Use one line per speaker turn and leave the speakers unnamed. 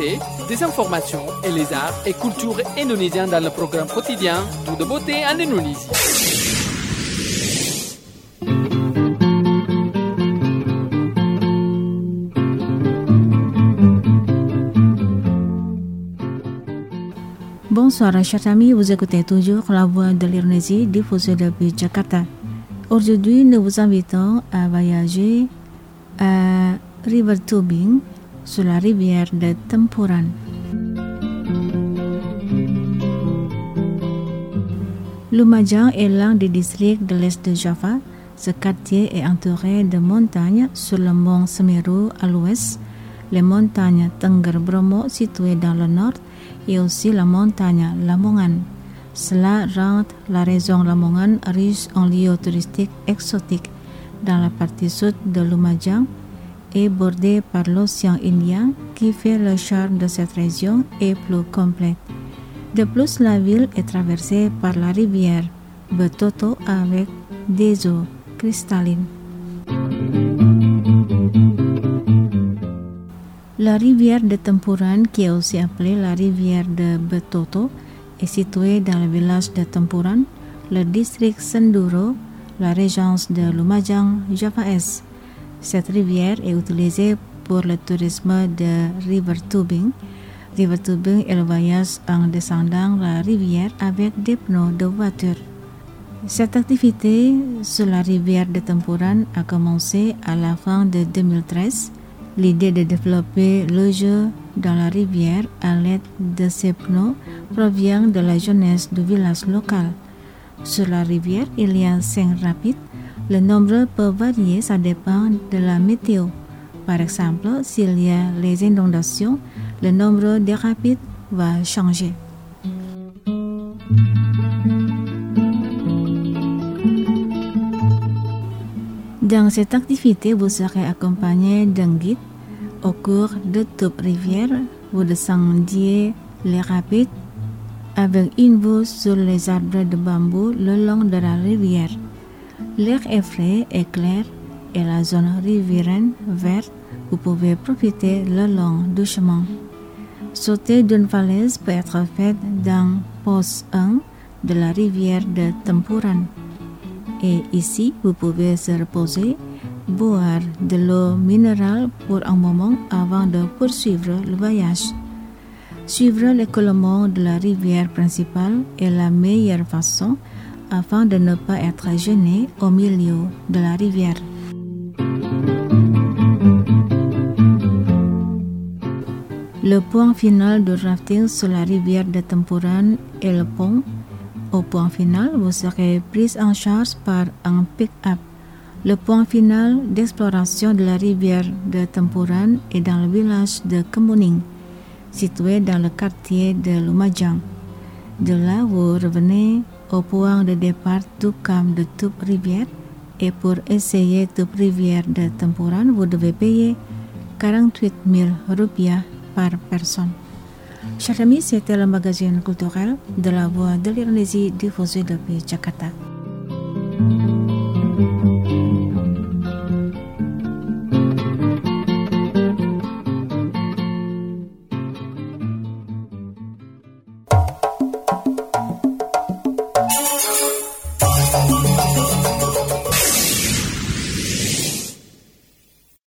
l'actualité, des informations et les arts et cultures indonésiens dans le programme quotidien Tout de beauté en Indonésie.
Bonsoir chers amis, vous écoutez toujours La Voix de l'Indonésie diffusée depuis Jakarta. Aujourd'hui, nous vous invitons à voyager à River Tubing sur la rivière de Tempuran. Lumajang est l'un des districts de l'est de Java. Ce quartier est entouré de montagnes sur le mont Semeru à l'ouest, les montagnes Tengger Bromo situées dans le nord et aussi la montagne Lamongan. Cela rend la région Lamongan riche en lieux touristiques exotiques. Dans la partie sud de Lumajang est bordée par l'océan Indien qui fait le charme de cette région et plus complète. De plus, la ville est traversée par la rivière Betoto avec des eaux cristallines. La rivière de Tempuran, qui est aussi appelée la rivière de Betoto, est située dans le village de Tempuran, le district Senduro, la régence de Lumajang, Java Est. Cette rivière est utilisée pour le tourisme de River Tubing. River Tubing est le voyage en descendant la rivière avec des pneus de voiture. Cette activité sur la rivière de Tempuran a commencé à la fin de 2013. L'idée de développer le jeu dans la rivière à l'aide de ces pneus provient de la jeunesse du village local. Sur la rivière, il y a 5 rapides. Le nombre peut varier, ça dépend de la météo. Par exemple, s'il y a les inondations, le nombre des rapides va changer. Dans cette activité, vous serez accompagné d'un guide. Au cours de toute rivière, vous descendiez les rapides avec une vue sur les arbres de bambou le long de la rivière. L'air est frais et clair et la zone riveraine verte. Vous pouvez profiter le long du chemin. Sauter d'une falaise peut être fait dans poste 1 de la rivière de Tempuran. Et ici, vous pouvez se reposer, boire de l'eau minérale pour un moment avant de poursuivre le voyage. Suivre l'écoulement de la rivière principale est la meilleure façon afin de ne pas être gêné au milieu de la rivière. Le point final du rafting sur la rivière de Tempuran est le pont. Au point final, vous serez pris en charge par un pick-up. Le point final d'exploration de la rivière de Tempuran est dans le village de Kemuning, situé dans le quartier de Lumajang. De là, vous revenez au point de départ Tukam de Tub Rivière et pour essayer Tub Rivière de Tempuran, vous devez payer 48 000 rupiah par personne. Chers amis, c'était le magazine culturel de La Voix de l'Indonésie diffusé depuis Jakarta.